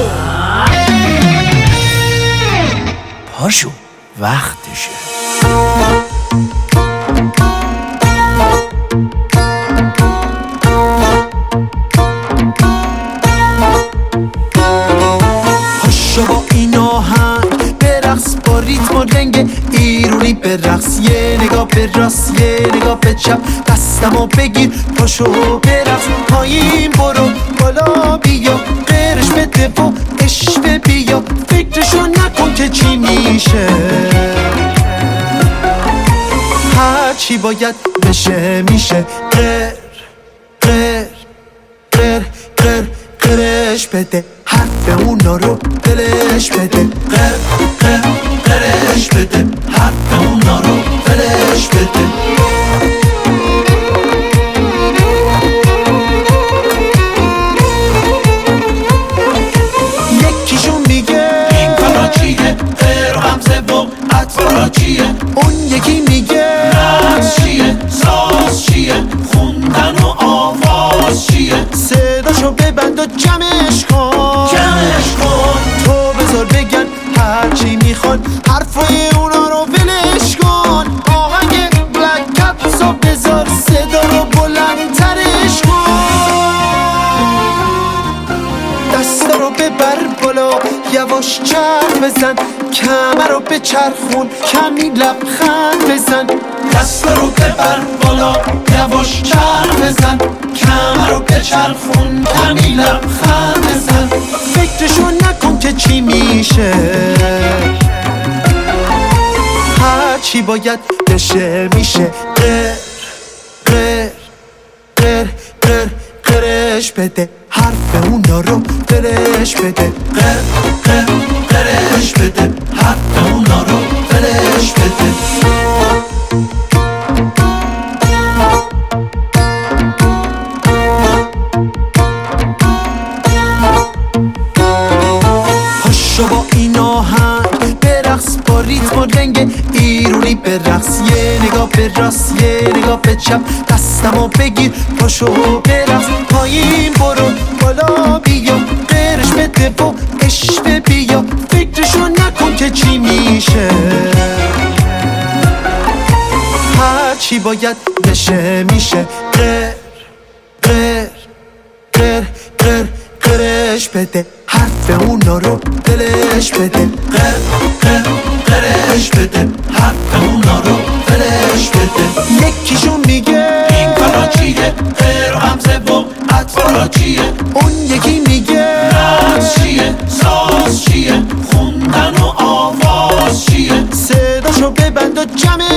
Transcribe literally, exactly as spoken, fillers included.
پاشو وقتشه. پاشو با این آهنگ برقص، با ریتم و رنگ ایرونی برقص. یه نگاه به راست یه نگاه به چپ، دستمو بگیر پاشو برقص. پایین برو بالا بیا، غیرش بده و عشق بیا. فکرشو نکن که چی میشه، هرچی باید بشه میشه. غیر غیر غیر غیر غیرش بده، حرف اونا رو دلش بده. غیر غیر غیرش بده، حرف اونا رو دلش بده. یکیشون میگه این کارا چیه، غیر و همزه و اطفارا چیه. اون یکی میگه رقص چیه، ساز چیه، خوندن و آواز چیه. صداشو ببند و جمعش کن جمعش کن، تو بذار بگن هرچی میخوان، حرفای اونا رو ولش کن. آهنگ بلک کپسو بذار، صدا رو بلندترش کن. دستا رو ببر بالا، یواش چرخ بزن، کمر رو بچرخون، کمی لبخند بزن. دستا رو ببر بالا، یواش چرخ بزن، کمر رو بچرخون، کمی لبخند بزن. فکرشو نکن که چی میشه، هرچی باید بشه میشه. غیر غیر غیر غیر غیرش بده، حرف اونا رو دلش بده. غیر غیر غیرش بده، حرف اونا رو دلش بده. پاشو با این آهنگ برقص، با ریتم و رنگ ایرونی برقص. یه نگاه به راست یه نگاه به چپ، دستمو بگیر پاشو برقص. پایین برو بالا بیا، غیرش بده و عشق بیا. فکرشو نکن که چی میشه، هرچی باید بشه میشه. غیر غیر غیر غیر غیرش بده، حرف اونا رو دلش بده. غیر غیر غیرش بده، حرف اونا رو دلش بده. یکیشون میگه این کارا چیه، غیر و همزه و اطفارا چیه. اون یکی میگه رقص چیه، ساز چیه، خوندن و آواز چیه. صداشو ببند و جمع